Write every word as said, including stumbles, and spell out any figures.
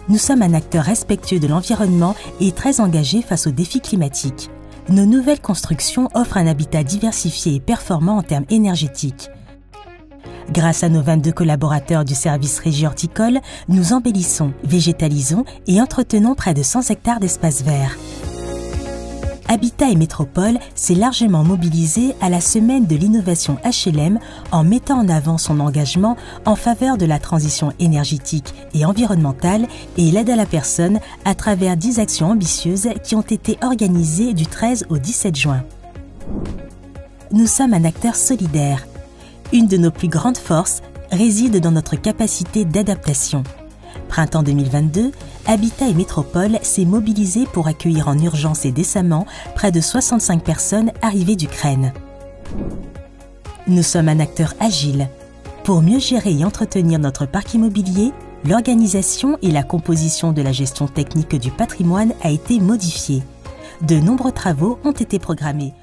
Nous sommes un acteur respectueux de l'environnement et très engagé face aux défis climatiques. Nos nouvelles constructions offrent un habitat diversifié et performant en termes énergétiques. Grâce à nos vingt-deux collaborateurs du service régie horticole, nous embellissons, végétalisons et entretenons près de cent hectares d'espaces verts. Habitat et Métropole s'est largement mobilisé à la semaine de l'innovation H L M en mettant en avant son engagement en faveur de la transition énergétique et environnementale et l'aide à la personne à travers dix actions ambitieuses qui ont été organisées du treize au dix-sept juin. Nous sommes un acteur solidaire. Une de nos plus grandes forces réside dans notre capacité d'adaptation. Printemps deux mille vingt-deux, Habitat et Métropole s'est mobilisé pour accueillir en urgence et décemment près de soixante-cinq personnes arrivées d'Ukraine. Nous sommes un acteur agile. Pour mieux gérer et entretenir notre parc immobilier, l'organisation et la composition de la gestion technique du patrimoine a été modifiée. De nombreux travaux ont été programmés